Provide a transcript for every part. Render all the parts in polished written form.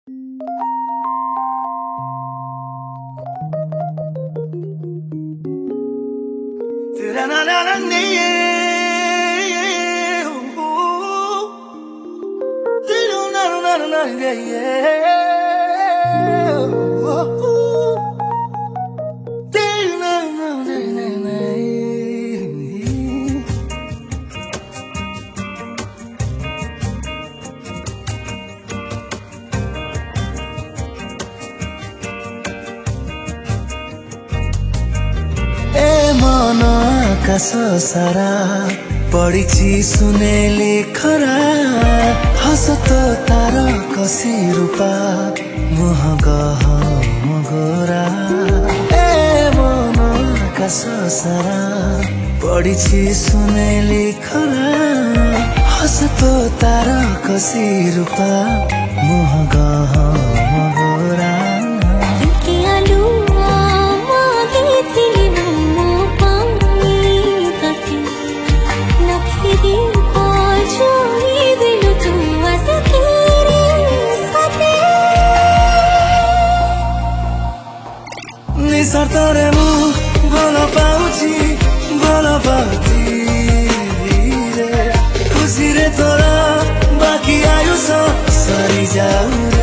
आकाश सारा पड़ी सुनेली खरा हस तो तार कसी रूपा मुह गह गोरा ए मन आकाश सारा पड़ी सुनेली खरा हस तो तार कसी रूपा मुह गह गोरा निसर्तरे मु भल पाउची खुशी रे तोरा बाकी आयुष सरी जाऊ रे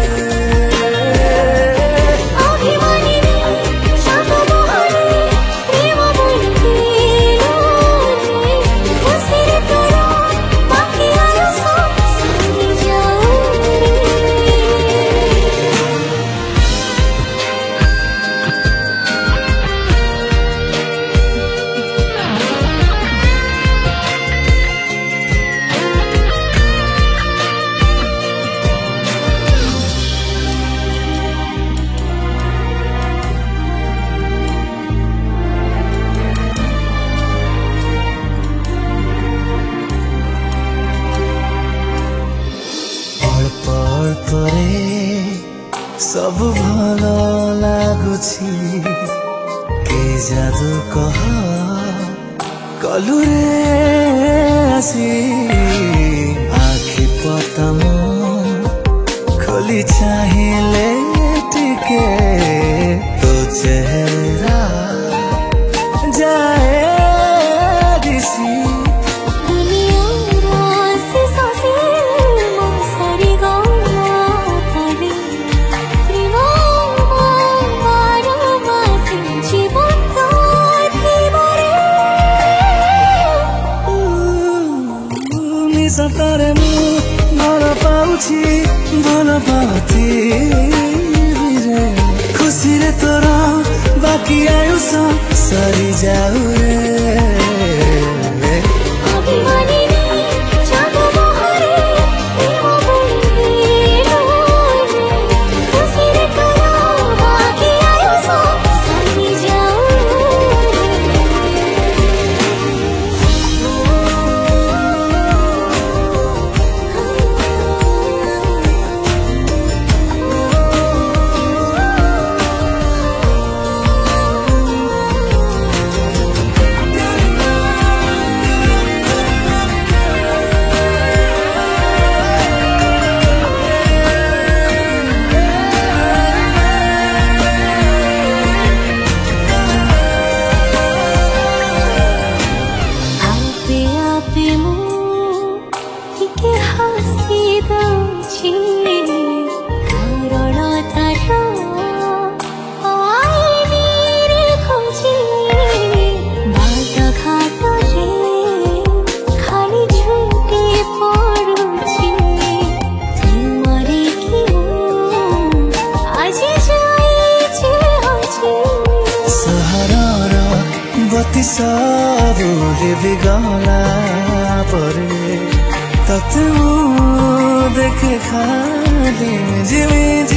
सब भल लागुछि के जादू कह कलु रे आसी आखि पतम खोली चाहिए टिके तो चेहरा जाए दिसी सतारे मु भल पाउची खुशी रे तोरा बाकी आयुष सरी जाऊ रे सब बिगला परे तत देखे खाली जिमी